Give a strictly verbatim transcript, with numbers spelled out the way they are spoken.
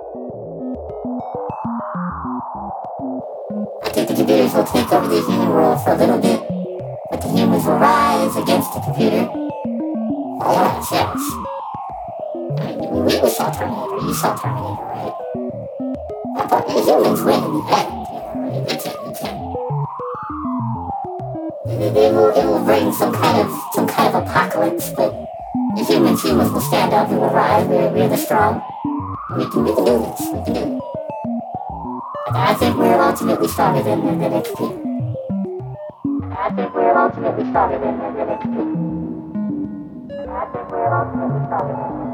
I think the computers will take over the human world for a little bit, but the humans will rise against the computer all on themselves. I mean, we, we saw Terminator, you saw Terminator, right? But the humans win in the end, you know, right? They can't, they can't. They, they will, it will bring some kind of, some kind of apocalypse, but the humans, humans will stand up, we will rise, we're, we're the strong. We can, we can do this, we can do it. I think we're ultimately stronger than, than, than X P. I think we're ultimately stronger than, than X P. I think we're ultimately stronger than